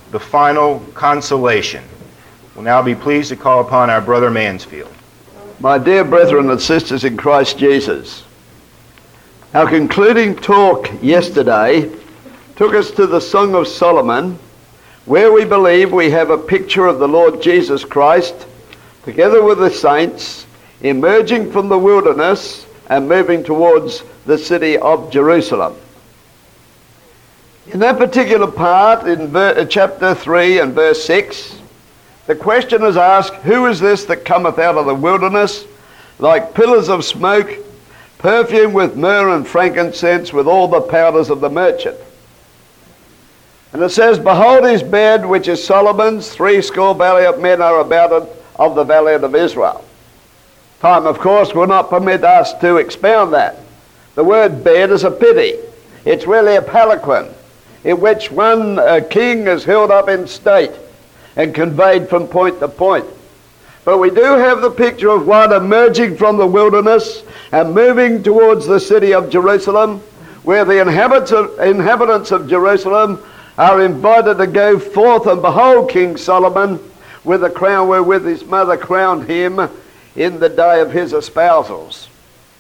the final consolation. We'll now be pleased to call upon our brother Mansfield. My dear brethren and sisters in Christ Jesus, our concluding talk yesterday took us to the Song of Solomon, where we believe we have a picture of the Lord Jesus Christ, together with the saints, emerging from the wilderness and moving towards the city of Jerusalem. In that particular part, in chapter 3 and verse 6, the question is asked, who is this that cometh out of the wilderness, like pillars of smoke, perfumed with myrrh and frankincense, with all the powders of the merchant? And it says, behold his bed, which is Solomon's, 80 valiant men are about it, of the valiant of Israel. Time, of course, will not permit us to expound that. The word bed is a pity. It's really a palanquin, in which one king is held up in state and conveyed from point to point. But we do have the picture of one emerging from the wilderness and moving towards the city of Jerusalem, where the inhabitants of Jerusalem are invited to go forth and behold King Solomon with the crown wherewith his mother crowned him in the day of his espousals.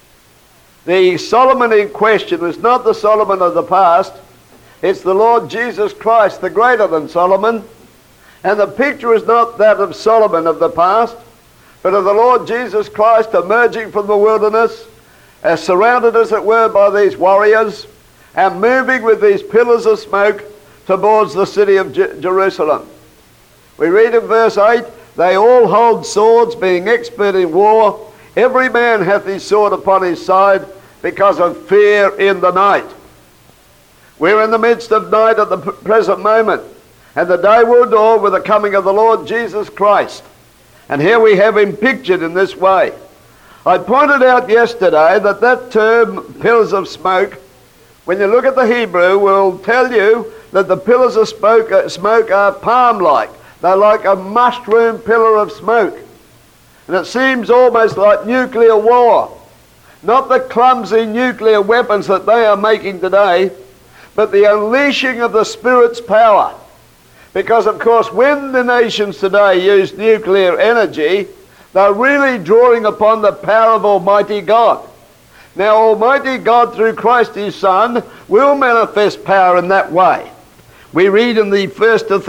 The Solomon in question is not the Solomon of the past. It's the Lord Jesus Christ, the greater than Solomon. And the picture is not that of Solomon of the past, but of the Lord Jesus Christ emerging from the wilderness, surrounded as it were by these warriors, and moving with these pillars of smoke towards the city of Jerusalem. We read in verse 8, they all hold swords, being expert in war. Every man hath his sword upon his side, because of fear in the night. We're in the midst of night at the present moment, and the day will dawn with the coming of the Lord Jesus Christ. And here we have him pictured in this way. I pointed out yesterday that that term, pillars of smoke, when you look at the Hebrew, will tell you that the pillars of smoke are palm-like. They're like a mushroom pillar of smoke. And it seems almost like nuclear war. Not the clumsy nuclear weapons that they are making today, but the unleashing of the Spirit's power. Because, of course, when the nations today use nuclear energy, they're really drawing upon the power of Almighty God. Now, Almighty God, through Christ his Son, will manifest power in that way. We read in the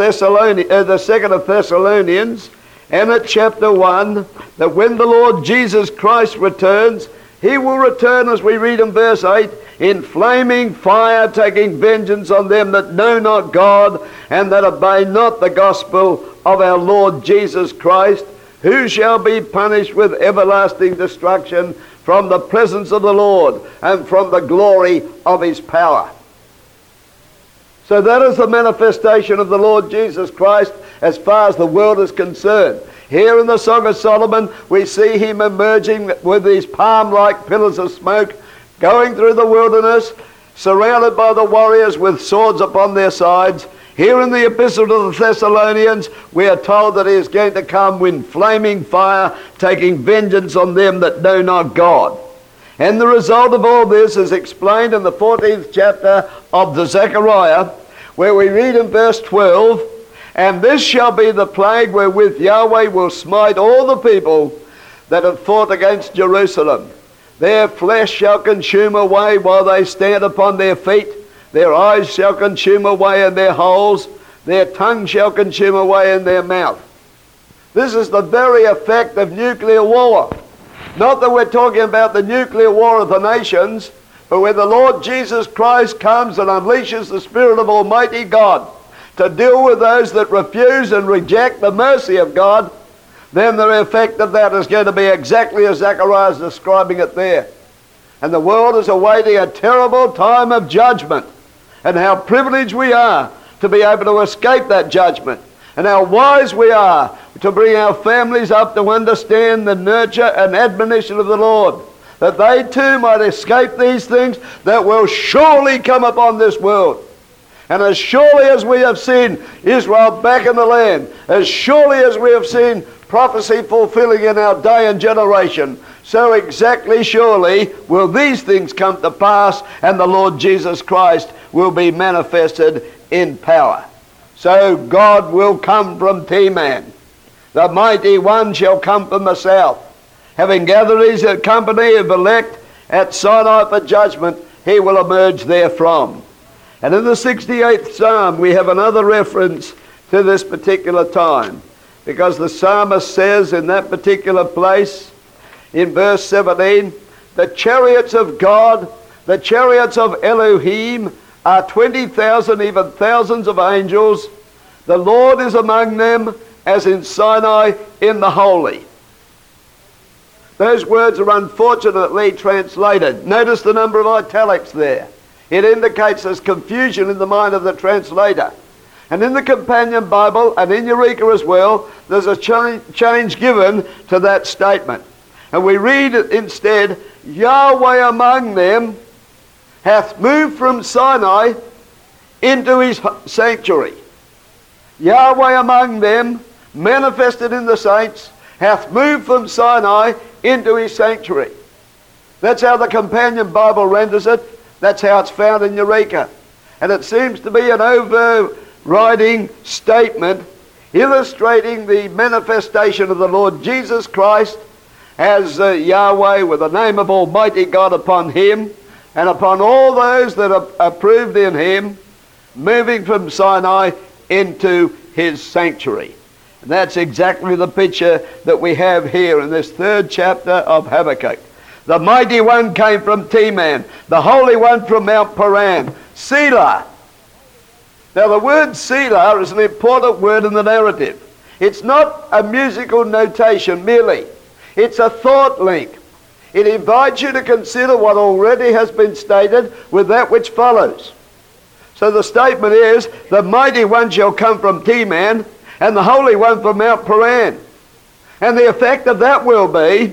2nd of Thessalonians, and at chapter 1, that when the Lord Jesus Christ returns, he will return, as we read in verse 8, in flaming fire, taking vengeance on them that know not God, and that obey not the gospel of our Lord Jesus Christ, who shall be punished with everlasting destruction from the presence of the Lord and from the glory of his power. So that is the manifestation of the Lord Jesus Christ as far as the world is concerned. Here in the Song of Solomon, we see him emerging with these palm-like pillars of smoke, going through the wilderness, surrounded by the warriors with swords upon their sides. Here in the Epistle to the Thessalonians, we are told that he is going to come with flaming fire, taking vengeance on them that know not God. And the result of all this is explained in the 14th chapter of the Zechariah, where we read in verse 12, and this shall be the plague wherewith Yahweh will smite all the people that have fought against Jerusalem. Their flesh shall consume away while they stand upon their feet. Their eyes shall consume away in their holes. Their tongue shall consume away in their mouth. This is the very effect of nuclear war. Not that we're talking about the nuclear war of the nations, but when the Lord Jesus Christ comes and unleashes the Spirit of Almighty God to deal with those that refuse and reject the mercy of God, then the effect of that is going to be exactly as Zechariah is describing it there. And the world is awaiting a terrible time of judgment. And how privileged we are to be able to escape that judgment. And how wise we are to bring our families up to understand the nurture and admonition of the Lord, that they too might escape these things that will surely come upon this world. And as surely as we have seen Israel back in the land, as surely as we have seen prophecy fulfilling in our day and generation, so exactly surely will these things come to pass, and the Lord Jesus Christ will be manifested in power. So God will come from Teman. The mighty one shall come from the south. Having gathered his company of elect at Sinai for judgment, he will emerge therefrom. And in the 68th Psalm we have another reference to this particular time, because the psalmist says in that particular place, in verse 17, the chariots of God, the chariots of Elohim are 20,000, even thousands of angels. The Lord is among them, as in Sinai in the holy. Those words are unfortunately translated. Notice the number of italics there. It indicates there's confusion in the mind of the translator. And in the Companion Bible, and in Eureka as well, there's a change given to that statement. And we read it instead, Yahweh among them hath moved from Sinai into his sanctuary. Yahweh among them, manifested in the saints, hath moved from Sinai into his sanctuary. That's how the Companion Bible renders it. That's how it's found in Eureka. And it seems to be an overriding statement illustrating the manifestation of the Lord Jesus Christ as Yahweh, with the name of Almighty God upon him and upon all those that are approved in him, moving from Sinai into his sanctuary. And that's exactly the picture that we have here in this 3rd chapter of Habakkuk. The mighty one came from Teman, the holy one from Mount Paran, Selah. Now the word Selah is an important word in the narrative. It's not a musical notation merely. It's a thought link. It invites you to consider what already has been stated with that which follows. So the statement is, the mighty one shall come from Teman, and the holy one from Mount Paran. And the effect of that will be,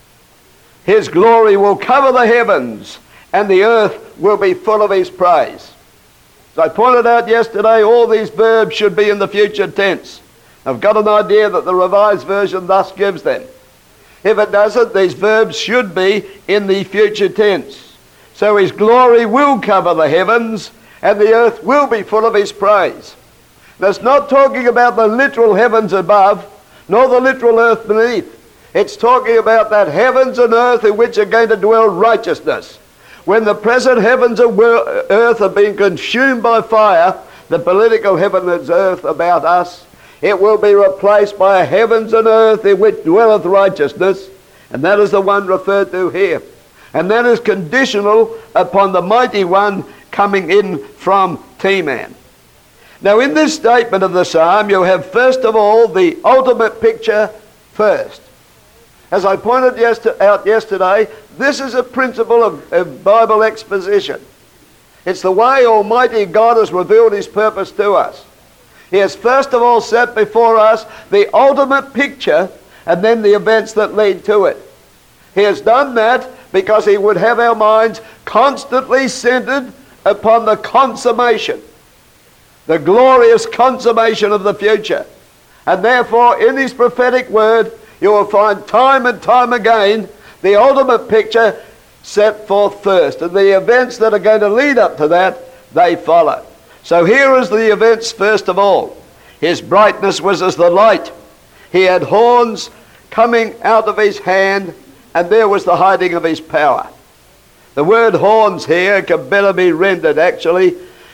his glory will cover the heavens, and the earth will be full of his praise. As I pointed out yesterday, all these verbs should be in the future tense. I've got an idea that the Revised Version thus gives them. If it doesn't, these verbs should be in the future tense. So his glory will cover the heavens, and the earth will be full of his praise. That's not talking about the literal heavens above, nor the literal earth beneath. It's talking about that heavens and earth in which are going to dwell righteousness. When the present heavens and earth are being consumed by fire, the political heaven and earth about us, it will be replaced by a heavens and earth in which dwelleth righteousness, and that is the one referred to here. And that is conditional upon the mighty one coming in from Teman. Now in this statement of the psalm, you have first of all the ultimate picture first. As I pointed out yesterday, this is a principle of Bible exposition. It's the way Almighty God has revealed his purpose to us. He has first of all set before us the ultimate picture and then the events that lead to it. He has done that because he would have our minds constantly centered upon the consummation, the glorious consummation of the future. And therefore, in his prophetic word, you will find time and time again the ultimate picture set forth first. And the events that are going to lead up to that, they follow. So here is the events first of all. His brightness was as the light. He had horns coming out of his hand, and there was the hiding of his power. The word horns here can better be rendered actually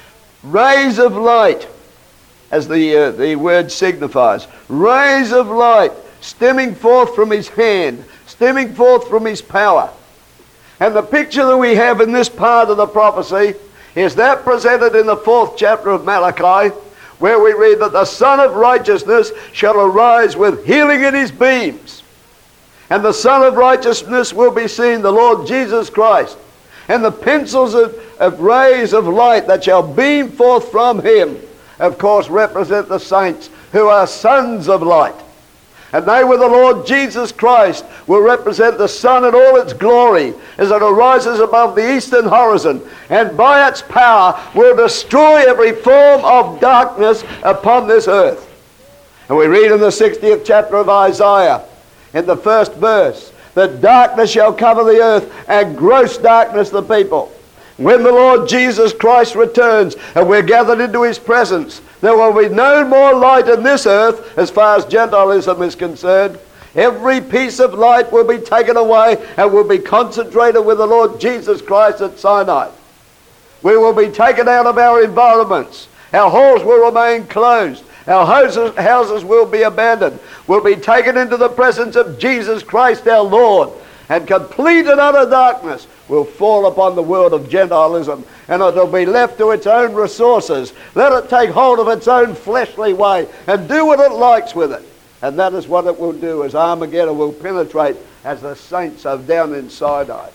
rays of light, as the word signifies. Rays of light stemming forth from his hand, stemming forth from his power. And the picture that we have in this part of the prophecy is that presented in the 4th chapter of Malachi, where we read that the Son of Righteousness shall arise with healing in his beams. And the Son of Righteousness will be seen, the Lord Jesus Christ. And the pencils of rays of light that shall beam forth from him, of course, represent the saints who are sons of light. And they with the Lord Jesus Christ will represent the sun in all its glory as it arises above the eastern horizon, and by its power will destroy every form of darkness upon this earth. And we read in the 60th chapter of Isaiah, in the 1st verse, that darkness shall cover the earth, and gross darkness the people. When the Lord Jesus Christ returns and we're gathered into his presence, there will be no more light in this earth as far as Gentilism is concerned. Every piece of light will be taken away and will be concentrated with the Lord Jesus Christ at Sinai. We will be taken out of our environments. Our halls will remain closed. Our houses will be abandoned. We'll be taken into the presence of Jesus Christ our Lord. And complete and utter darkness will fall upon the world of Gentilism, and it will be left to its own resources. Let it take hold of its own fleshly way and do what it likes with it. And that is what it will do as Armageddon will penetrate as the saints are down in Sinai.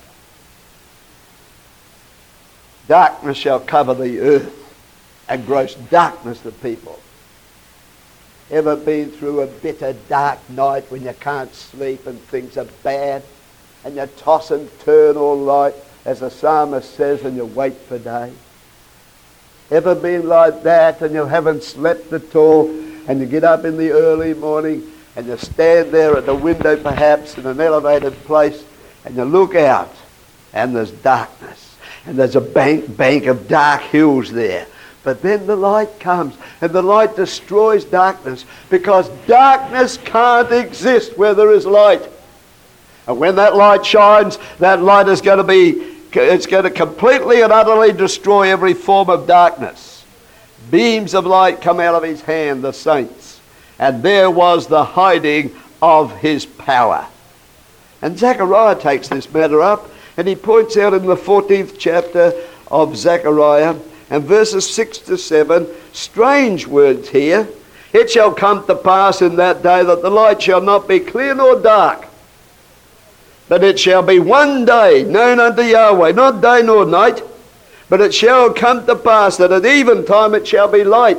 Darkness shall cover the earth, and gross darkness the people. Ever been through a bitter dark night when you can't sleep and things are bad, and you toss and turn all night, as the psalmist says, and you wait for day? Ever been like that and you haven't slept at all, and you get up in the early morning and you stand there at the window perhaps in an elevated place and you look out and there's darkness and there's a bank of dark hills there. But then the light comes and the light destroys darkness, because darkness can't exist where there is light. And when that light shines, that light is going to completely and utterly destroy every form of darkness. Beams of light come out of his hand, the saints, and there was the hiding of his power. And Zechariah takes this matter up, and he points out in the 14th chapter of Zechariah, and verses 6 to 7, strange words here. It shall come to pass in that day that the light shall not be clear nor dark, but it shall be one day known unto Yahweh, not day nor night, but it shall come to pass that at eventime it shall be light.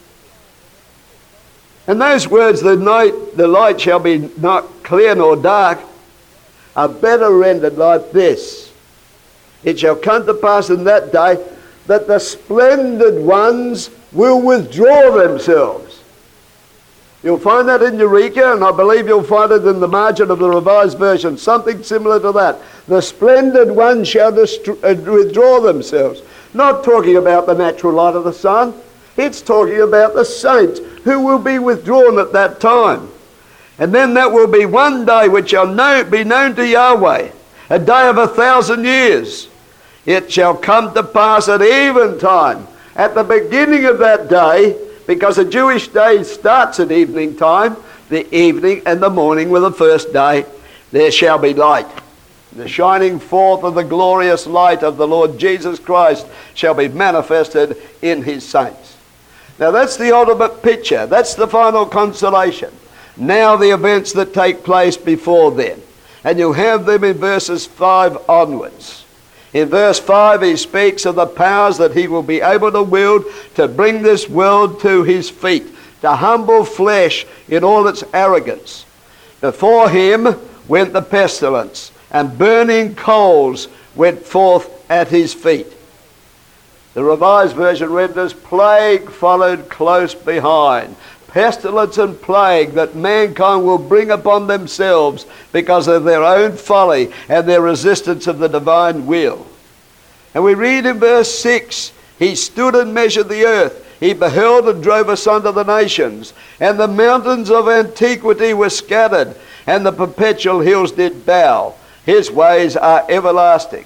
And those words, the light shall be not clear nor dark, are better rendered like this. It shall come to pass in that day that the splendid ones will withdraw themselves. You'll find that in Eureka, and I believe you'll find it in the margin of the Revised Version, something similar to that. The splendid ones shall withdraw themselves. Not talking about the natural light of the sun. It's talking about the saints who will be withdrawn at that time. And then that will be one day which shall be known to Yahweh, a day of 1,000 years. It shall come to pass at eventime, at the beginning of that day, because a Jewish day starts at evening time, the evening and the morning were the first day, there shall be light. The shining forth of the glorious light of the Lord Jesus Christ shall be manifested in his saints. Now that's the ultimate picture. That's the final consolation. Now the events that take place before then. And you have them in verses 5 onwards. In verse 5 he speaks of the powers that he will be able to wield to bring this world to his feet, to humble flesh in all its arrogance. Before him went the pestilence, and burning coals went forth at his feet. The Revised Version renders plague followed close behind. Pestilence and plague that mankind will bring upon themselves because of their own folly and their resistance of the divine will. And we read in verse 6, he stood and measured the earth. He beheld and drove asunder the nations. And the mountains of antiquity were scattered, and the perpetual hills did bow. His ways are everlasting.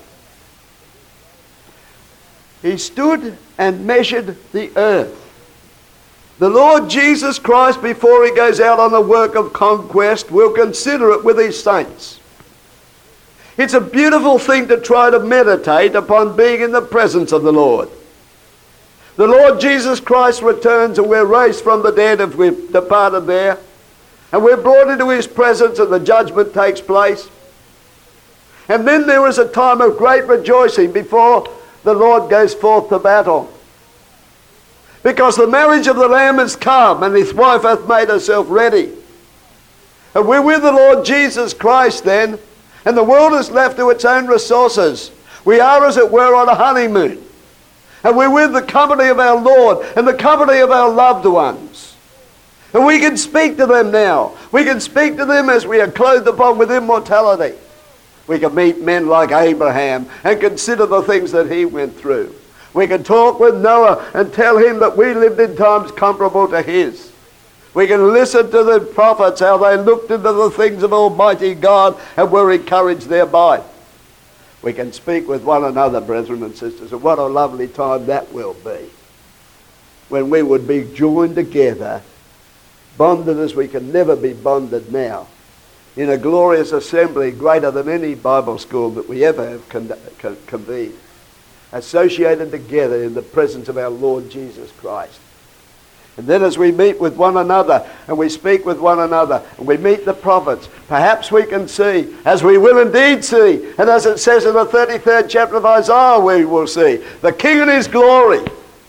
He stood and measured the earth. The Lord Jesus Christ, before he goes out on the work of conquest, will consider it with his saints. It's a beautiful thing to try to meditate upon being in the presence of the Lord. The Lord Jesus Christ returns and we're raised from the dead if we've departed there. And we're brought into his presence and the judgment takes place. And then there is a time of great rejoicing before the Lord goes forth to battle. Because the marriage of the Lamb is come, and his wife hath made herself ready. And we're with the Lord Jesus Christ then, and the world is left to its own resources. We are, as it were, on a honeymoon. And we're with the company of our Lord and the company of our loved ones. And we can speak to them now. We can speak to them as we are clothed upon with immortality. We can meet men like Abraham and consider the things that he went through. We can talk with Noah and tell him that we lived in times comparable to his. We can listen to the prophets, how they looked into the things of Almighty God and were encouraged thereby. We can speak with one another, brethren and sisters, and what a lovely time that will be, when we would be joined together, bonded as we can never be bonded now, in a glorious assembly greater than any Bible school that we ever have convened, associated together in the presence of our Lord Jesus Christ. And then as we meet with one another and we speak with one another and we meet the prophets, perhaps we can see, as we will indeed see, and as it says in the 33rd chapter of Isaiah, we will see the King in his glory.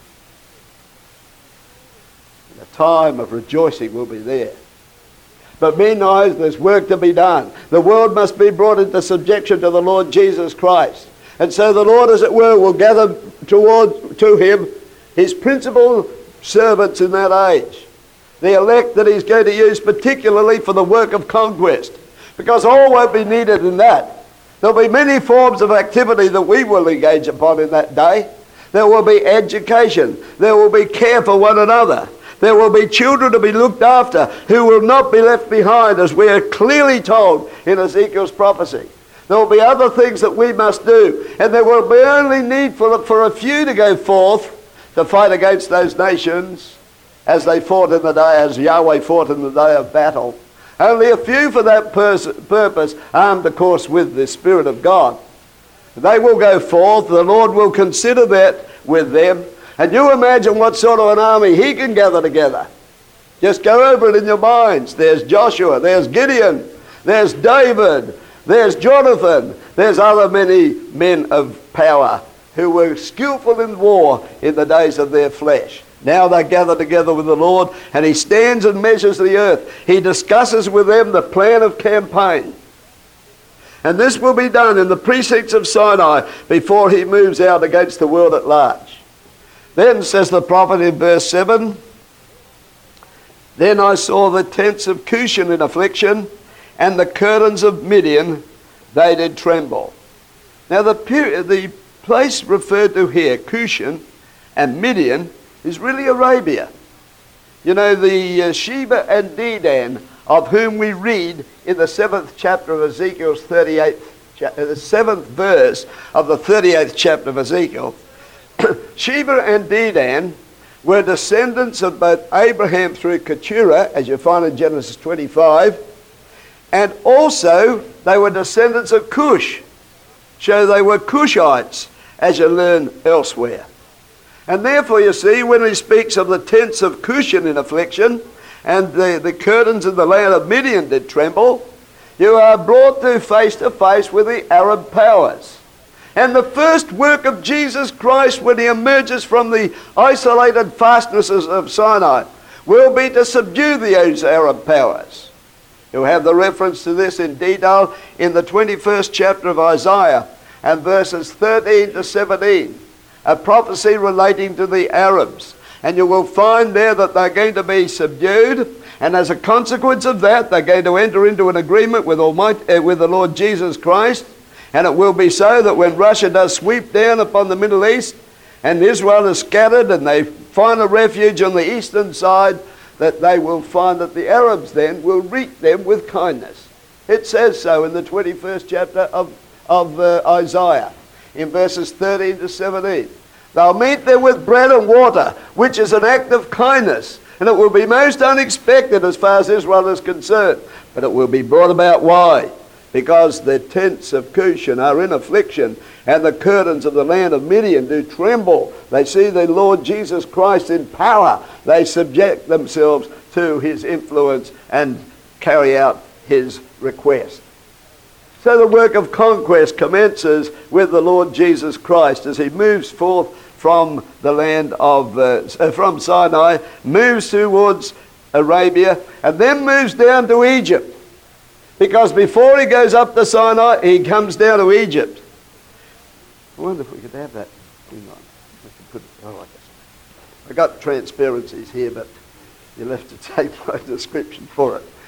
And a time of rejoicing will be there. But meanwhile, there's work to be done. The world must be brought into subjection to the Lord Jesus Christ. And so the Lord, as it were, will gather to him his principal servants in that age, the elect that he's going to use particularly for the work of conquest, because all won't be needed in that. There'll be many forms of activity that we will engage upon in that day. There will be education. There will be care for one another. There will be children to be looked after who will not be left behind, as we are clearly told in Ezekiel's prophecy. There will be other things that we must do, and there will be only need for a few to go forth to fight against those nations as they fought in the day, as Yahweh fought in the day of battle. Only a few for that purpose, armed of course with the Spirit of God. They will go forth, the Lord will consider that with them, and you imagine what sort of an army he can gather together. Just go over it in your minds. There's Joshua, there's Gideon, there's David, there's Jonathan, there's other many men of power who were skillful in war in the days of their flesh. Now they gather together with the Lord, and he stands and measures the earth. He discusses with them the plan of campaign. And this will be done in the precincts of Sinai before he moves out against the world at large. Then, says the prophet in verse 7, then I saw the tents of Cushan in affliction, and the curtains of Midian, they did tremble. Now the place referred to here, Cushan and Midian, is really Arabia. You know, the Sheba and Dedan, of whom we read in the 7th chapter of Ezekiel's 38th, the 7th verse of the 38th chapter of Ezekiel, Sheba and Dedan were descendants of both Abraham through Keturah, as you find in Genesis 25, and also they were descendants of Cush. So they were Cushites, as you learn elsewhere. And therefore, you see, when he speaks of the tents of Cushan in affliction, and the curtains in the land of Midian did tremble, you are brought to face with the Arab powers. And the first work of Jesus Christ when he emerges from the isolated fastnesses of Sinai will be to subdue those Arab powers. You'll have the reference to this in detail in the 21st chapter of Isaiah and verses 13 to 17, a prophecy relating to the Arabs. And you will find there that they're going to be subdued, and as a consequence of that, they're going to enter into an agreement with the Lord Jesus Christ. And it will be so that when Russia does sweep down upon the Middle East, and Israel is scattered, and they find a refuge on the eastern side, that they will find that the Arabs then will greet them with kindness. It says so in the 21st chapter of Isaiah, in verses 13 to 17. They'll meet them with bread and water, which is an act of kindness, and it will be most unexpected as far as Israel is concerned. But it will be brought about. Why? Because the tents of Cushan are in affliction, and the curtains of the land of Midian do tremble. They see the Lord Jesus Christ in power. They subject themselves to his influence and carry out his request. So the work of conquest commences with the Lord Jesus Christ as he moves forth from the land of from Sinai, moves towards Arabia, and then moves down to Egypt. Because before he goes up to Sinai, he comes down to Egypt. I wonder if we could have that. I got transparencies here, but you'll have to take my description for it.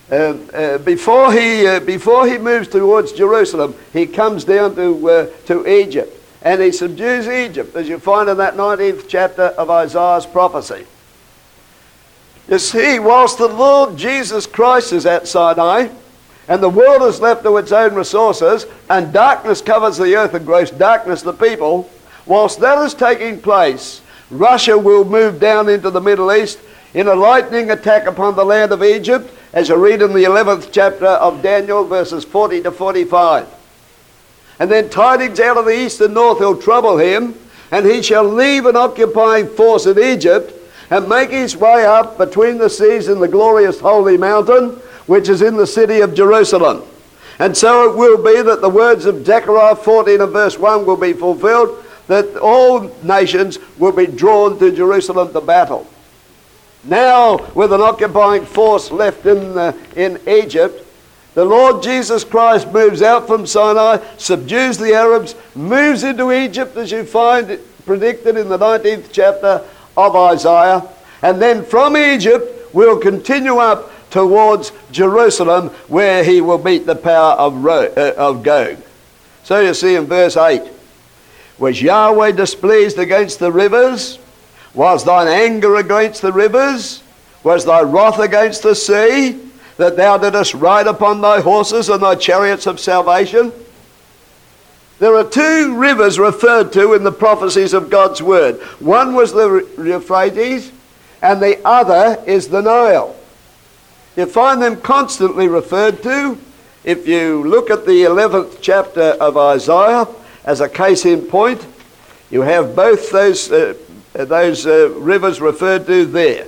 Before he moves towards Jerusalem, he comes down to Egypt, and he subdues Egypt, as you find in that 19th chapter of Isaiah's prophecy. You see, whilst the Lord Jesus Christ is at Sinai, and the world is left to its own resources, and darkness covers the earth and gross darkness the people, whilst that is taking place, Russia will move down into the Middle East in a lightning attack upon the land of Egypt, as you read in the 11th chapter of Daniel, verses 40 to 45. And then tidings out of the east and north will trouble him, and he shall leave an occupying force in Egypt, and make his way up between the seas in the glorious holy mountain, which is in the city of Jerusalem. And so it will be that the words of Zechariah 14 and verse 1 will be fulfilled, that all nations will be drawn to Jerusalem to battle. Now, with an occupying force left in Egypt, the Lord Jesus Christ moves out from Sinai, subdues the Arabs, moves into Egypt, as you find it predicted in the 19th chapter of Isaiah, and then from Egypt will continue up towards Jerusalem, where he will meet the power of Gog. So you see in verse 8, was Yahweh displeased against the rivers? Was thine anger against the rivers? Was thy wrath against the sea, that thou didst ride upon thy horses and thy chariots of salvation? There are two rivers referred to in the prophecies of God's word. One was the Euphrates, and the other is the Nile. You find them constantly referred to. If you look at the 11th chapter of Isaiah as a case in point, you have both those rivers referred to there.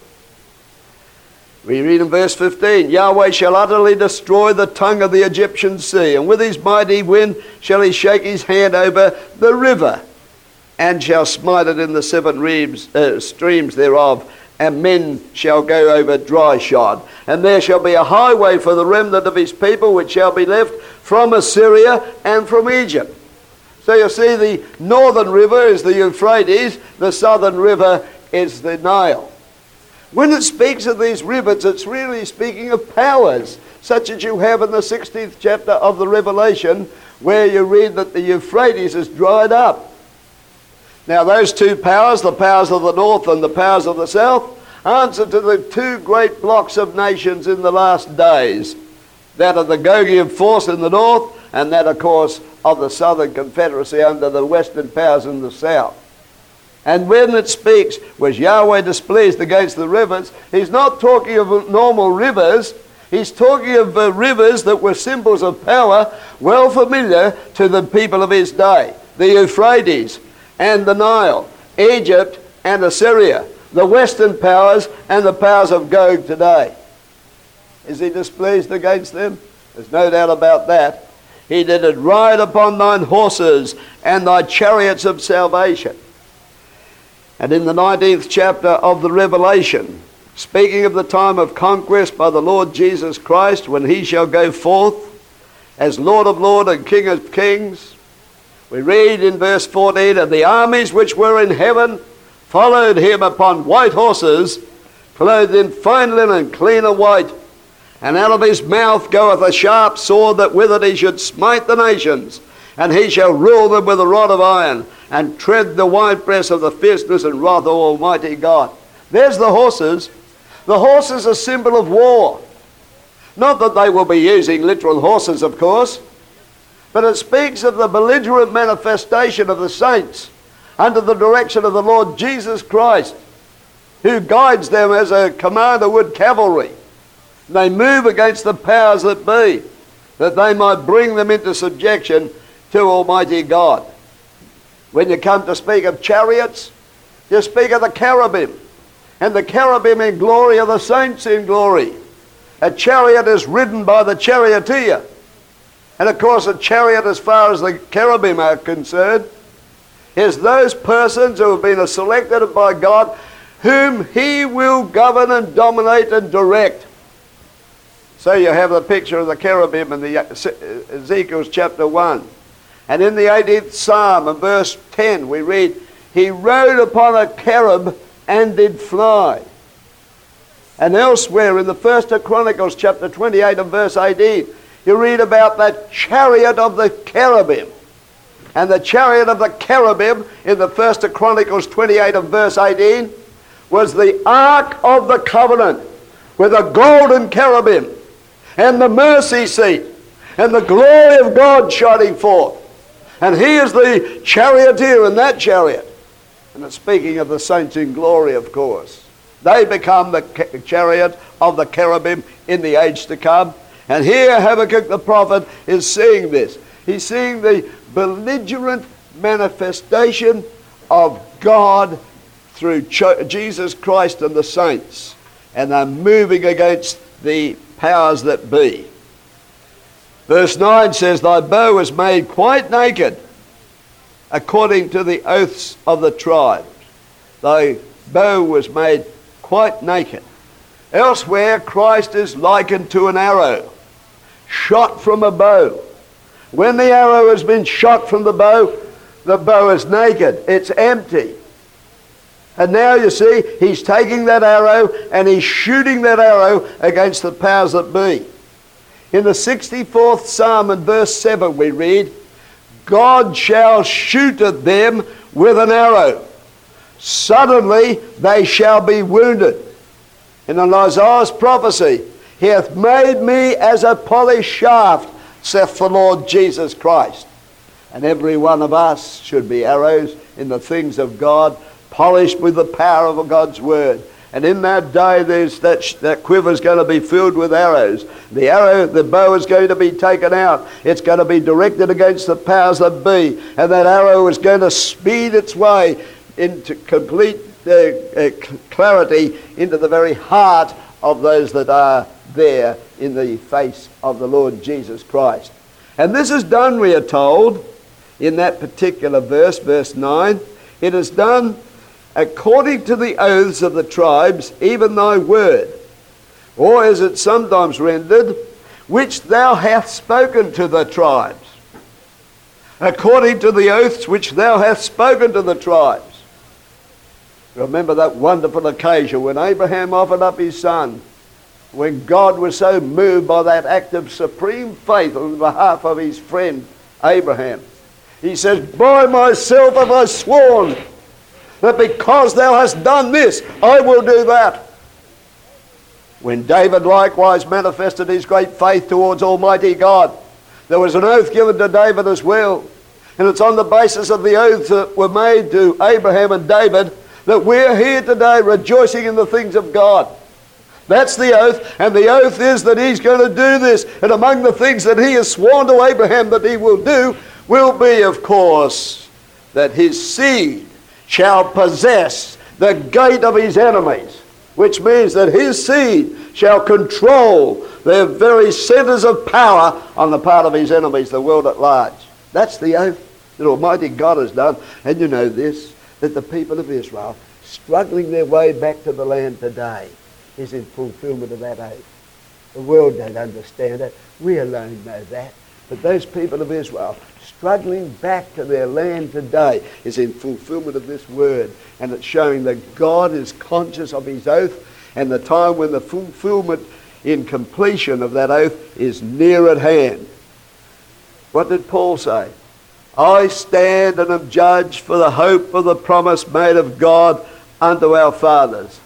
We read in verse 15, Yahweh shall utterly destroy the tongue of the Egyptian sea, and with his mighty wind shall he shake his hand over the river, and shall smite it in the 7 streams thereof, and men shall go over dry shod. And there shall be a highway for the remnant of his people, which shall be left from Assyria and from Egypt. So you see, the northern river is the Euphrates, the southern river is the Nile. When it speaks of these rivers, it's really speaking of powers, such as you have in the 16th chapter of the Revelation, where you read that the Euphrates is dried up. Now those two powers, the powers of the north and the powers of the south, answer to the two great blocks of nations in the last days. That of the Gogian force in the north, and that, of course, of the Southern Confederacy under the Western powers in the south. And when it speaks, was Yahweh displeased against the rivers, he's not talking of normal rivers. He's talking of rivers that were symbols of power, well familiar to the people of his day. The Euphrates and the Nile, Egypt and Assyria, the Western powers and the powers of Gog today. Is he displeased against them? There's no doubt about that. He did ride upon thine horses and thy chariots of salvation. And in the 19th chapter of the Revelation, speaking of the time of conquest by the Lord Jesus Christ, when he shall go forth as Lord of lords and King of kings, we read in verse 14, and the armies which were in heaven followed him upon white horses, clothed in fine linen, clean and white. And out of his mouth goeth a sharp sword, that with it he should smite the nations, and he shall rule them with a rod of iron, and tread the winepress of the fierceness and wrath of Almighty God. There's the horses. The horse is a symbol of war. Not that they will be using literal horses, of course, but it speaks of the belligerent manifestation of the saints under the direction of the Lord Jesus Christ, who guides them as a commander would cavalry. They move against the powers that be, that they might bring them into subjection to Almighty God. When you come to speak of chariots, you speak of the cherubim, and the cherubim in glory are the saints in glory. A chariot is ridden by the charioteer. And of course, a chariot, as far as the cherubim are concerned, is those persons who have been selected by God, whom he will govern and dominate and direct. So you have the picture of the cherubim in the Ezekiel chapter 1. And in the 18th Psalm, in verse 10, we read, he rode upon a cherub and did fly. And elsewhere in the First of Chronicles chapter 28 and verse 18, you read about that chariot of the cherubim. And the chariot of the cherubim in the First of Chronicles 28 and verse 18 was the Ark of the Covenant with a golden cherubim and the mercy seat and the glory of God shining forth. And he is the charioteer in that chariot. And it's speaking of the saints in glory, of course. They become the chariot of the cherubim in the age to come. And here Habakkuk the prophet is seeing this. He's seeing the belligerent manifestation of God through Jesus Christ and the saints. And they're moving against the powers that be. Verse 9 says, "Thy bow was made quite naked, according to the oaths of the tribes." Thy bow was made quite naked. Elsewhere, Christ is likened to an arrow, shot from a bow. When the arrow has been shot from the bow is naked, it's empty. And now you see, he's taking that arrow and he's shooting that arrow against the powers that be. In the 64th Psalm and verse 7 we read, "God shall shoot at them with an arrow. Suddenly they shall be wounded." In Isaiah's prophecy, "He hath made me as a polished shaft, saith the Lord Jesus Christ." And every one of us should be arrows in the things of God, polished with the power of God's word. And in that day, that quiver is going to be filled with arrows. The bow is going to be taken out. It's going to be directed against the powers that be. And that arrow is going to speed its way into complete clarity into the very heart of those that are there in the face of the Lord Jesus Christ. And this is done, we are told, in that particular verse, verse 9. It is done according to the oaths of the tribes, even thy word. Or as it's sometimes rendered, which thou hast spoken to the tribes. According to the oaths which thou hast spoken to the tribes. Remember that wonderful occasion when Abraham offered up his son, when God was so moved by that act of supreme faith on behalf of his friend Abraham. He says, "By myself have I sworn, that because thou hast done this, I will do that." When David likewise manifested his great faith towards Almighty God, there was an oath given to David as well. And it's on the basis of the oaths that were made to Abraham and David that we're here today rejoicing in the things of God. That's the oath, and the oath is that he's going to do this. And among the things that he has sworn to Abraham that he will do will be, of course, that his seed shall possess the gate of his enemies, which means that his seed shall control the very centers of power on the part of his enemies, the world at large. That's the oath that Almighty God has done. And you know this, that the people of Israel, struggling their way back to the land today, is in fulfillment of that oath. The world don't understand it. We alone know that. But those people of Israel, struggling back to their land today, is in fulfillment of this word. And it's showing that God is conscious of his oath, and the time when the fulfillment in completion of that oath is near at hand. What did Paul say? "I stand and am judged for the hope of the promise made of God unto our fathers."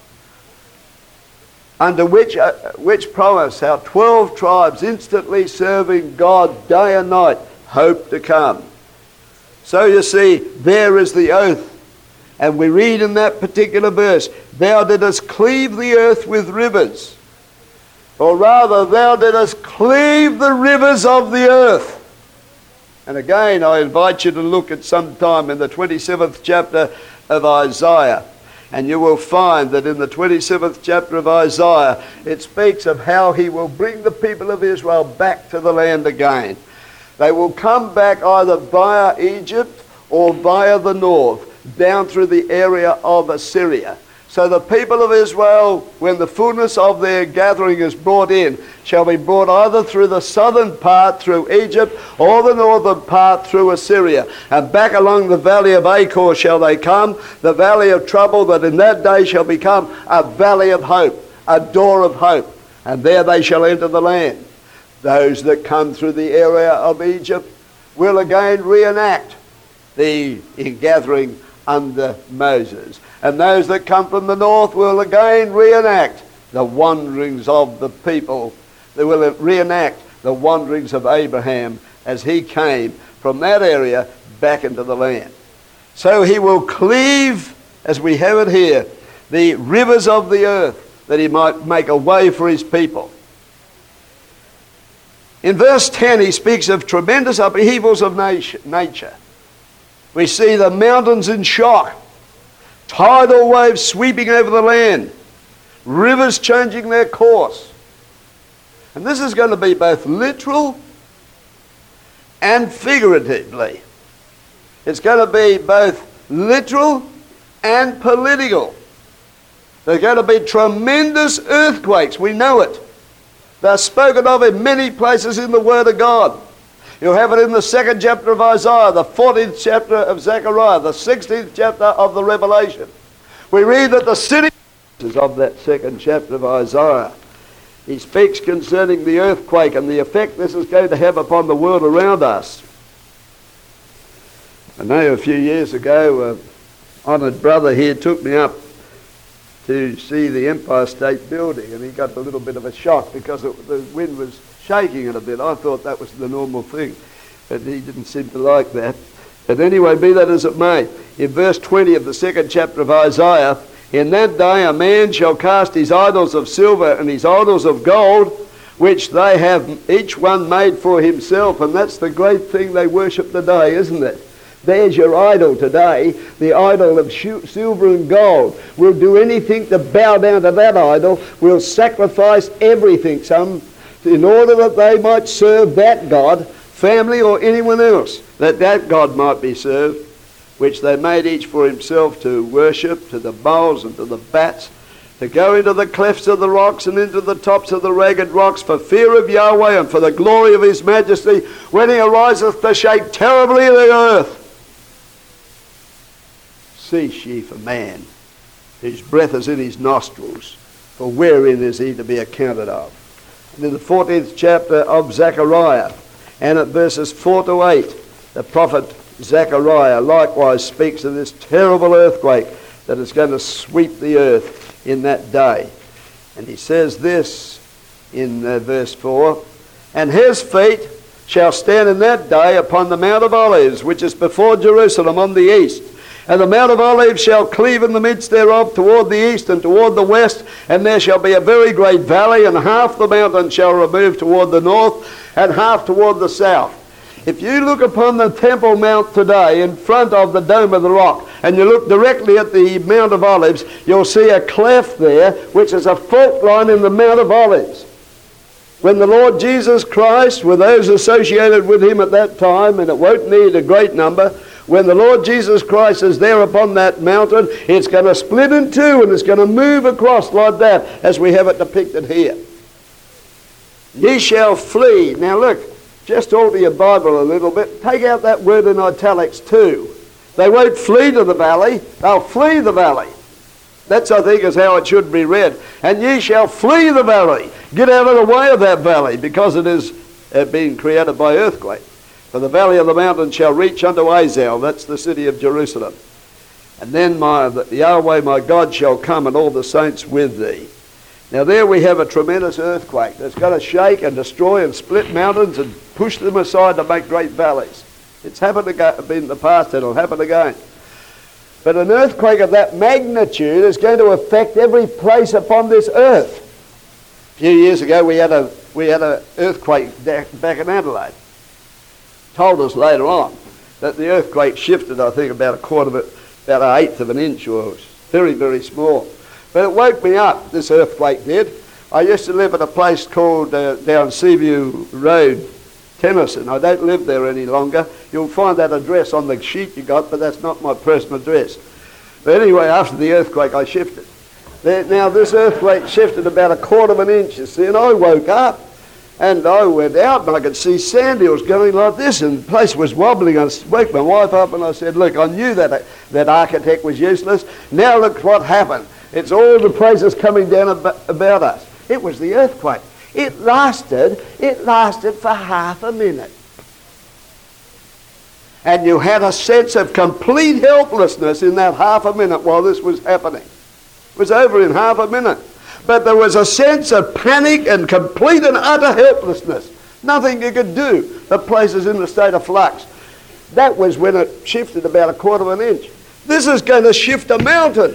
Under which promise our 12 tribes, instantly serving God day and night, hope to come. So you see, there is the oath. And we read in that particular verse, "Thou didst cleave the earth with rivers." Or rather, "Thou didst cleave the rivers of the earth." And again, I invite you to look at some time in the 27th chapter of Isaiah. And you will find that in the 27th chapter of Isaiah, it speaks of how he will bring the people of Israel back to the land again. They will come back either via Egypt or via the north, down through the area of Assyria. So the people of Israel, when the fullness of their gathering is brought in, shall be brought either through the southern part through Egypt or the northern part through Assyria. And back along the valley of Achor shall they come, the valley of trouble that in that day shall become a valley of hope. a door of hope, and there they shall enter the land. Those that come through the area of Egypt will again reenact the ingathering under Moses. And those that come from the north will again reenact the wanderings of the people. They will reenact the wanderings of Abraham as he came from that area back into the land. So he will cleave, as we have it here, the rivers of the earth, that he might make a way for his people. In verse 10 he speaks of tremendous upheavals of nature. We see the mountains in shock, tidal waves sweeping over the land, rivers changing their course. And this is going to be both literal and figuratively. It's going to be both literal and political. There's going to be tremendous earthquakes. We know it. They're spoken of in many places in the Word of God. You'll have it in the 2nd chapter of Isaiah, the 14th chapter of Zechariah, the 16th chapter of the Revelation. We read that the city of that 2nd chapter of Isaiah, he speaks concerning the earthquake and the effect this is going to have upon the world around us. I know a few years ago, an honoured brother here took me up to see the Empire State Building, and he got a little bit of a shock because the wind was shaking it a bit. I thought that was the normal thing, but he didn't seem to like that. But anyway, be that as it may, in verse 20 of the 2nd chapter of Isaiah, in that day a man shall cast his idols of silver and his idols of gold, which they have each one made for himself. And that's the great thing they worship today, isn't it? There's your idol today, the idol of silver and gold. We'll do anything to bow down to that idol. We'll sacrifice everything, some, in order that they might serve that God, family or anyone else, that God might be served, which they made each for himself to worship, to the bowls and to the bats, to go into the clefts of the rocks and into the tops of the ragged rocks for fear of Yahweh and for the glory of his majesty, when he ariseth to shake terribly the earth. Cease ye for man, whose breath is in his nostrils, for wherein is he to be accounted of? And in the 14th chapter of Zechariah, and at verses 4 to 8, the prophet Zechariah likewise speaks of this terrible earthquake that is going to sweep the earth in that day. And he says this in verse 4, and his feet shall stand in that day upon the Mount of Olives, which is before Jerusalem on the east. And the Mount of Olives shall cleave in the midst thereof toward the east and toward the west, and there shall be a very great valley, and half the mountain shall remove toward the north, and half toward the south. If you look upon the Temple Mount today in front of the Dome of the Rock, and you look directly at the Mount of Olives, you'll see a cleft there, which is a fault line in the Mount of Olives. When the Lord Jesus Christ, with those associated with him at that time, and it won't need a great number, when the Lord Jesus Christ is there upon that mountain, it's going to split in two and it's going to move across like that, as we have it depicted here. Ye shall flee. Now look, just alter your Bible a little bit. Take out that word in italics too. They won't flee to the valley, they'll flee the valley. That's, I think, is how it should be read. And ye shall flee the valley. Get out of the way of that valley, because it is being created by earthquake. For the valley of the mountain shall reach unto Azel, that's the city of Jerusalem. And then Yahweh my God shall come, and all the saints with thee. Now there we have a tremendous earthquake that's going to shake and destroy and split mountains and push them aside to make great valleys. It's happened in the past, and it'll happen again. But an earthquake of that magnitude is going to affect every place upon this earth. A few years ago we had an earthquake back in Adelaide. Told us later on that the earthquake shifted, I think, about an eighth of an inch, or it was very, very small. But it woke me up, this earthquake did. I used to live at a place called down Seaview Road, Tennyson. I don't live there any longer. You'll find that address on the sheet you got, but that's not my personal address. But anyway, after the earthquake, I shifted. Now, this earthquake shifted about a quarter of an inch, you see, and I woke up. And I went out and I could see sand hills going like this, and the place was wobbling. I woke my wife up and I said, look, I knew that architect was useless. Now look what happened. It's all the places coming down about us. It was the earthquake. It lasted for half a minute. And you had a sense of complete helplessness in that half a minute while this was happening. It was over in half a minute. But there was a sense of panic and complete and utter helplessness. Nothing you could do. The place is in a state of flux. That was when it shifted about a quarter of an inch. This is going to shift a mountain.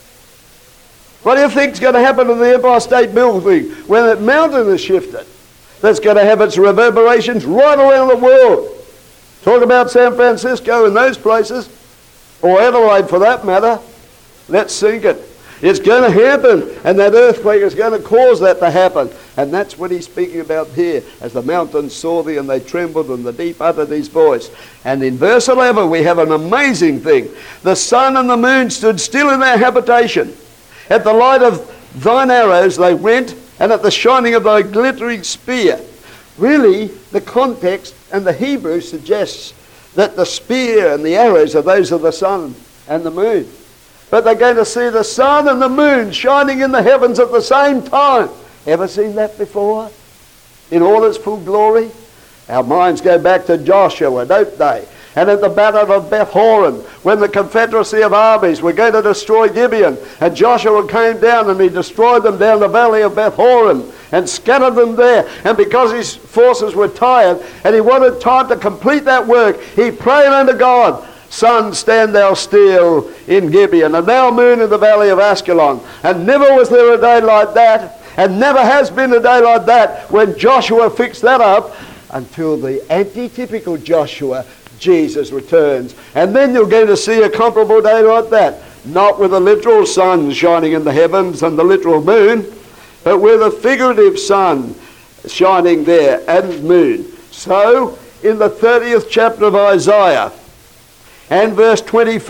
What do you think is going to happen to the Empire State Building when that mountain is shifted? That's going to have its reverberations right around the world. Talk about San Francisco and those places, or Adelaide for that matter. Let's sink it. It's going to happen, and that earthquake is going to cause that to happen. And that's what he's speaking about here. As the mountains saw thee, and they trembled, and the deep uttered his voice. And in verse 11 we have an amazing thing. The sun and the moon stood still in their habitation. At the light of thine arrows they went, and at the shining of thy glittering spear. Really, the context and the Hebrew suggests that the spear and the arrows are those of the sun and the moon. But they're going to see the sun and the moon shining in the heavens at the same time. Ever seen that before? In all its full glory? Our minds go back to Joshua, don't they? And at the battle of Beth Horon, when the confederacy of armies were going to destroy Gibeon, and Joshua came down and he destroyed them down the valley of Beth Horon and scattered them there. And because his forces were tired and he wanted time to complete that work, he prayed unto God, Sun, stand thou still in Gibeon, and thou moon in the valley of Askelon. And never was there a day like that, and never has been a day like that when Joshua fixed that up until the anti-typical Joshua, Jesus, returns. And then you're going to see a comparable day like that. Not with a literal sun shining in the heavens and the literal moon, but with a figurative sun shining there and moon. So, in the 30th chapter of Isaiah, and verse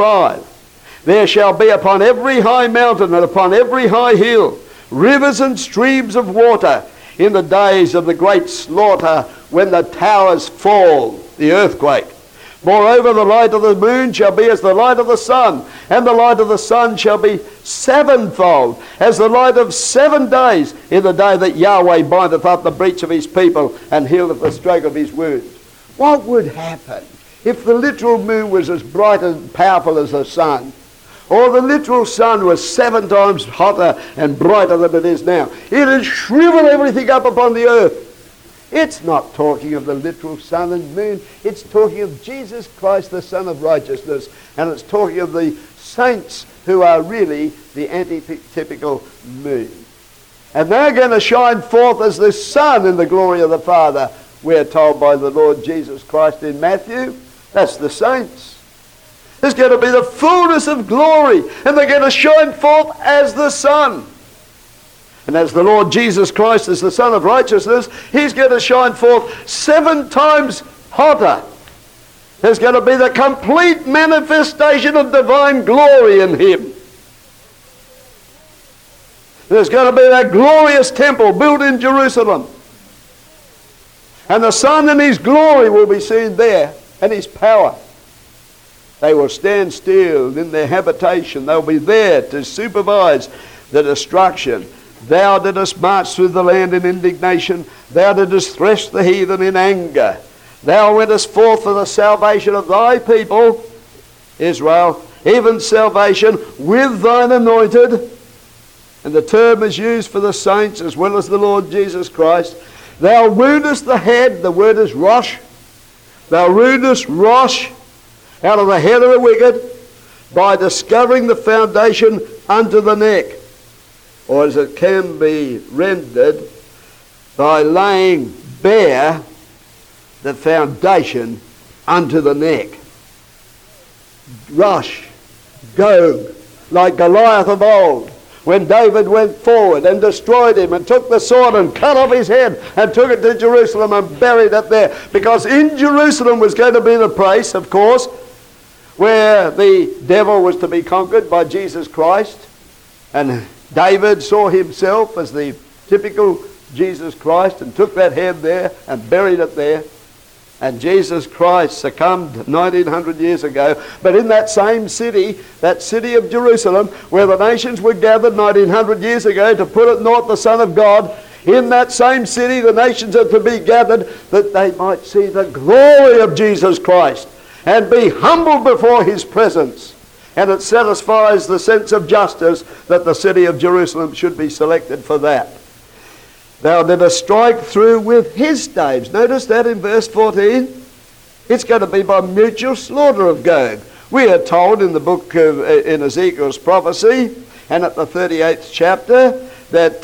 25, there shall be upon every high mountain and upon every high hill rivers and streams of water in the days of the great slaughter when the towers fall, the earthquake. Moreover, the light of the moon shall be as the light of the sun, and the light of the sun shall be sevenfold, as the light of 7 days in the day that Yahweh bindeth up the breach of his people and healeth the stroke of his wounds. What would happen if the literal moon was as bright and powerful as the sun, or the literal sun was 7 times hotter and brighter than it is now? It would shrivel everything up upon the earth. It's not talking of the literal sun and moon. It's talking of Jesus Christ, the Son of Righteousness. And it's talking of the saints who are really the antitypical moon. And they're going to shine forth as the sun in the glory of the Father. We're told by the Lord Jesus Christ in Matthew. That's the saints. There's going to be the fullness of glory. And they're going to shine forth as the sun. And as the Lord Jesus Christ is the Son of Righteousness, he's going to shine forth 7 times hotter. There's going to be the complete manifestation of divine glory in him. There's going to be that glorious temple built in Jerusalem. And the sun and his glory will be seen there, and his power. They will stand still in their habitation. They'll be there to supervise the destruction. Thou didst march through the land in indignation. Thou didst thresh the heathen in anger. Thou wentest forth for the salvation of thy people, Israel, even salvation with thine anointed. And the term is used for the saints as well as the Lord Jesus Christ. Thou woundest the head, the word is rosh. Thou woundest rosh out of the head of the wicked by discovering the foundation unto the neck. Or as it can be rendered, by laying bare the foundation unto the neck. Rosh, Gog, like Goliath of old, when David went forward and destroyed him and took the sword and cut off his head and took it to Jerusalem and buried it there. Because in Jerusalem was going to be the place, of course, where the devil was to be conquered by Jesus Christ. And David saw himself as the typical Jesus Christ and took that head there and buried it there. And Jesus Christ succumbed 1900 years ago. But in that same city, that city of Jerusalem, where the nations were gathered 1900 years ago to put at naught the Son of God, in that same city the nations are to be gathered that they might see the glory of Jesus Christ and be humbled before his presence. And it satisfies the sense of justice that the city of Jerusalem should be selected for that. Thou didst strike through with his staves. Notice that in verse 14. It's going to be by mutual slaughter of Gog. We are told in the book of in Ezekiel's prophecy, and at the 38th chapter, that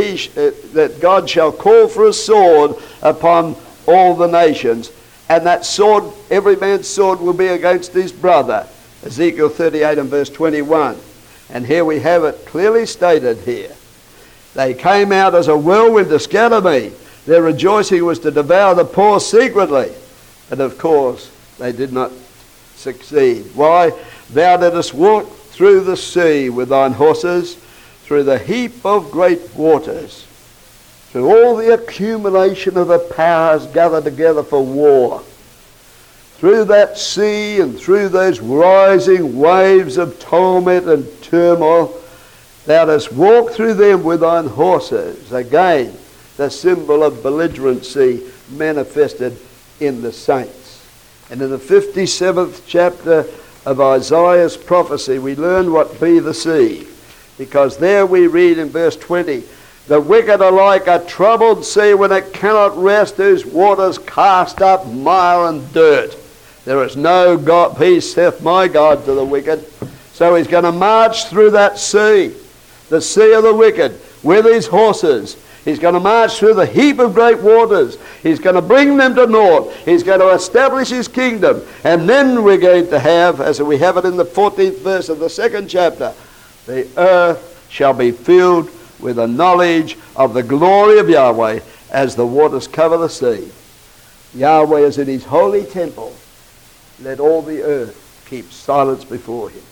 that God shall call for a sword upon all the nations, and that sword, every man's sword, will be against his brother. Ezekiel 38 and verse 21. And here we have it clearly stated here. They came out as a whirlwind to scatter me. Their rejoicing was to devour the poor secretly. And of course, they did not succeed. Why? Thou didst walk through the sea with thine horses, through the heap of great waters, through all the accumulation of the powers gathered together for war. Through that sea and through those rising waves of torment and turmoil, thou dost walk through them with thine horses. Again, the symbol of belligerency manifested in the saints. And in the 57th chapter of Isaiah's prophecy, we learn what be the sea. Because there we read in verse 20, the wicked are like a troubled sea when it cannot rest, whose waters cast up mire and dirt. There is no God, peace saith my God to the wicked. So he's going to march through that sea, the sea of the wicked, with his horses. He's going to march through the heap of great waters. He's going to bring them to naught. He's going to establish his kingdom. And then we're going to have, as we have it in the 14th verse of the 2nd chapter, the earth shall be filled with the knowledge of the glory of Yahweh as the waters cover the sea. Yahweh is in his holy temple. Let all the earth keep silence before him.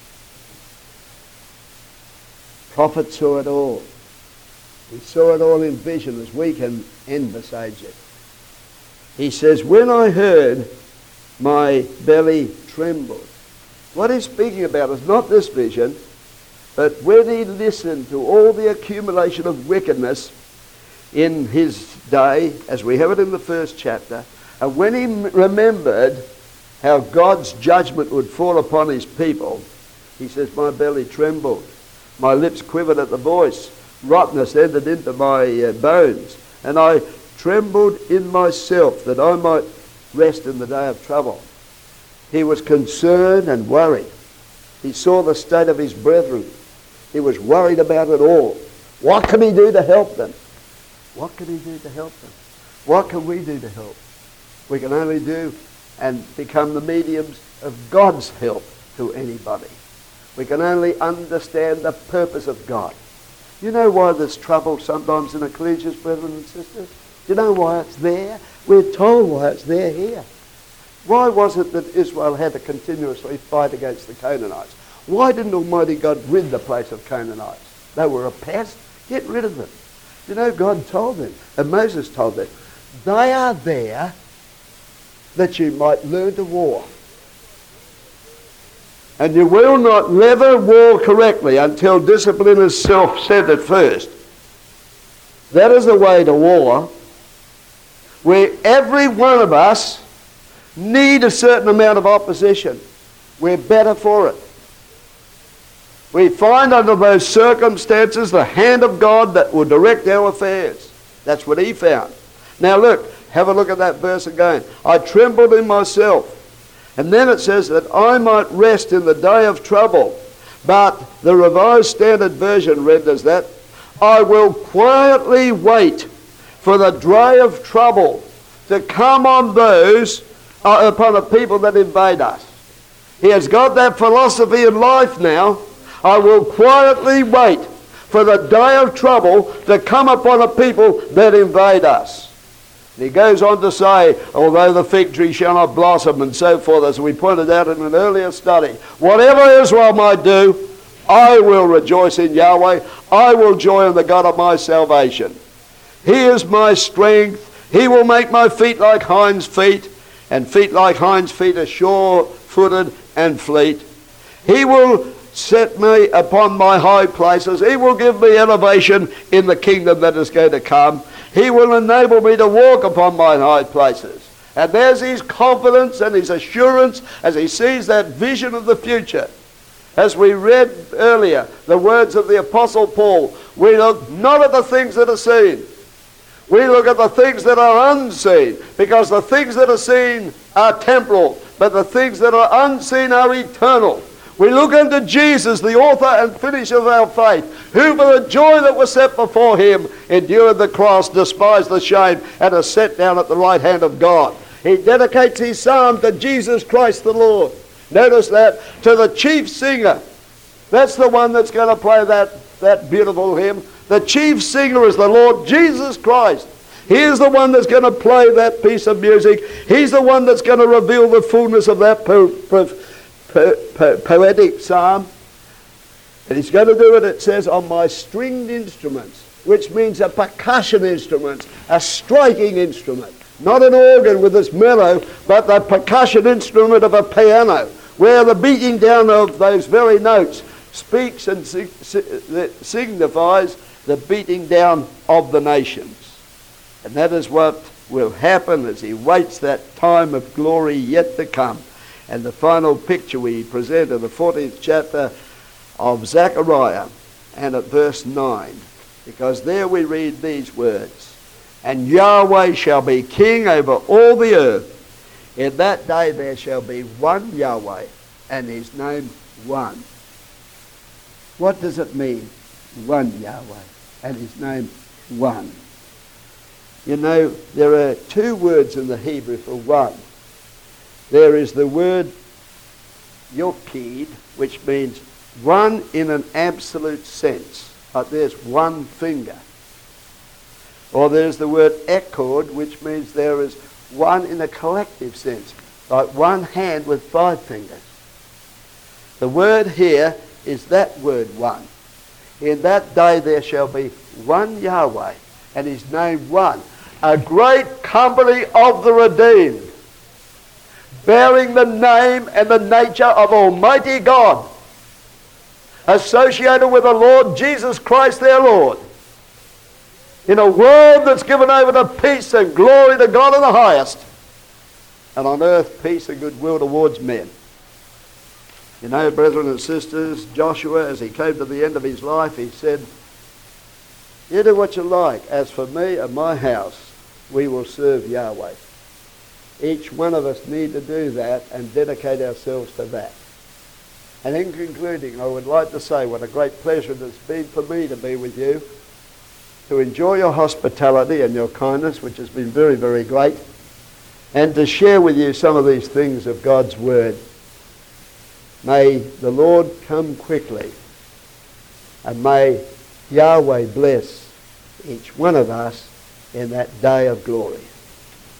Prophet saw it all. He saw it all in vision, as we can envisage it. He says, when I heard, my belly trembled. What he's speaking about is not this vision, but when he listened to all the accumulation of wickedness in his day, as we have it in the 1st chapter, and when he remembered how God's judgment would fall upon his people, he says, my belly trembled. My lips quivered at the voice. Rottenness entered into my bones. And I trembled in myself that I might rest in the day of trouble. He was concerned and worried. He saw the state of his brethren. He was worried about it all. What can he do to help them? What can he do to help them? What can we do to help? We can only do and become the mediums of God's help to anybody. We can only understand the purpose of God. You know why there's trouble sometimes in ecclesias, brethren and sisters? Do you know why it's there? We're told why it's there here. Why was it that Israel had to continuously fight against the Canaanites? Why didn't Almighty God rid the place of Canaanites? They were a pest. Get rid of them. You know, God told them, and Moses told them, they are there that you might learn to war. And you will not never war correctly until discipline is self-centered first. That is the way to war, where every one of us need a certain amount of opposition. We're better for it. We find under those circumstances the hand of God that will direct our affairs. That's what he found. Now look, have a look at that verse again. I trembled in myself. And then it says that I might rest in the day of trouble. But the Revised Standard Version renders that, I will quietly wait for the day of trouble to come on those, upon the people that invade us. He has got that philosophy in life now. I will quietly wait for the day of trouble to come upon a people that invade us. And he goes on to say, although the fig tree shall not blossom and so forth, as we pointed out in an earlier study, whatever Israel might do, I will rejoice in Yahweh. I will joy in the God of my salvation. He is my strength. He will make my feet like hinds' feet, and feet like hinds' feet are sure-footed and fleet. He will set me upon my high places. He will give me elevation in the kingdom that is going to come. He will enable me to walk upon my high places. And there's his confidence and his assurance as he sees that vision of the future. As we read earlier, the words of the Apostle Paul, we look not at the things that are seen. We look at the things that are unseen, because the things that are seen are temporal, but the things that are unseen are eternal. We look unto Jesus, the author and finisher of our faith, who for the joy that was set before him endured the cross, despised the shame, and is set down at the right hand of God. He dedicates his psalm to Jesus Christ the Lord. Notice that, to the chief singer. That's the one that's going to play that beautiful hymn. The chief singer is the Lord Jesus Christ. He is the one that's going to play that piece of music. He's the one that's going to reveal the fullness of that poetic psalm. And he's going to do it, it says, on my stringed instruments, which means a percussion instrument, a striking instrument. Not an organ with its mellow, but the percussion instrument of a piano, where the beating down of those very notes speaks and signifies the beating down of the nations. And that is what will happen as he waits that time of glory yet to come. And the final picture we present in the 14th chapter of Zechariah, and at verse 9, because there we read these words, and Yahweh shall be king over all the earth. In that day there shall be one Yahweh, and his name one. What does it mean, one Yahweh, and his name one? You know, there are two words in the Hebrew for one. There is the word Yokid, which means one in an absolute sense, like there's one finger. Or there's the word Echad, which means there is one in a collective sense, like one hand with 5 fingers. The word here is that word one. In that day there shall be one Yahweh, and his name one. A great company of the redeemed, bearing the name and the nature of Almighty God, associated with the Lord Jesus Christ their Lord, in a world that's given over to peace and glory to God in the highest, and on earth peace and goodwill towards men. You know, brethren and sisters, Joshua, as he came to the end of his life, he said, you do what you like. As for me and my house, we will serve Yahweh. Each one of us need to do that and dedicate ourselves to that. And in concluding, I would like to say what a great pleasure it has been for me to be with you, to enjoy your hospitality and your kindness, which has been very, very great, and to share with you some of these things of God's Word. May the Lord come quickly, and may Yahweh bless each one of us in that day of glory.